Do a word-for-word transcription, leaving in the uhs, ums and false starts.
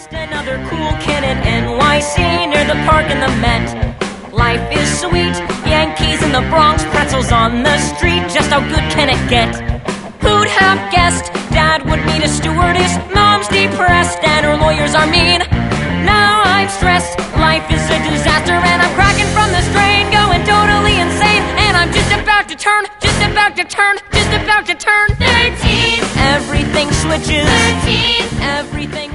Just another cool kid in N Y C near the park and the Met. Life is sweet, Yankees in the Bronx, pretzels on the street. Just how good can it get? Who'd have guessed Dad would need a stewardess? Mom's depressed and her lawyers are mean. Now I'm stressed, life is a disaster, and I'm cracking from the strain, going totally insane. And I'm just about to turn, just about to turn, just about to turn thirteen. Everything switches, thirteen. Everything